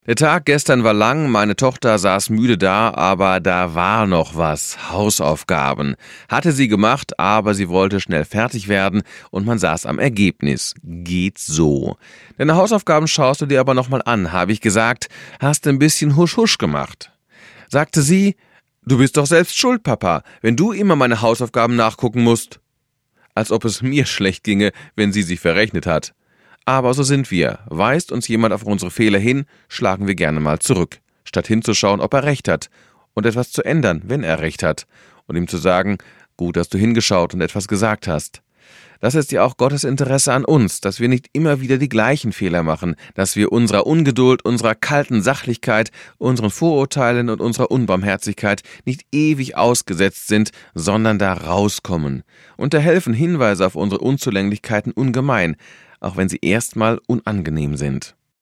Der Tag gestern war lang, meine Tochter saß müde da, aber da war noch was. Hausaufgaben. Hatte sie gemacht, aber sie wollte schnell fertig werden und man saß am Ergebnis. Geht so. Deine Hausaufgaben schaust du dir aber nochmal an, habe ich gesagt. Hast ein bisschen husch-husch gemacht. Sagte sie, du bist doch selbst schuld, Papa, wenn du immer meine Hausaufgaben nachgucken musst. Als ob es mir schlecht ginge, wenn sie sich verrechnet hat. Aber so sind wir. Weist uns jemand auf unsere Fehler hin, schlagen wir gerne mal zurück, statt hinzuschauen, ob er recht hat und etwas zu ändern, wenn er recht hat, und ihm zu sagen, gut, dass du hingeschaut und etwas gesagt hast. Das ist ja auch Gottes Interesse an uns, dass wir nicht immer wieder die gleichen Fehler machen, dass wir unserer Ungeduld, unserer kalten Sachlichkeit, unseren Vorurteilen und unserer Unbarmherzigkeit nicht ewig ausgesetzt sind, sondern da rauskommen. Und da helfen Hinweise auf unsere Unzulänglichkeiten ungemein, auch wenn sie erstmal unangenehm sind.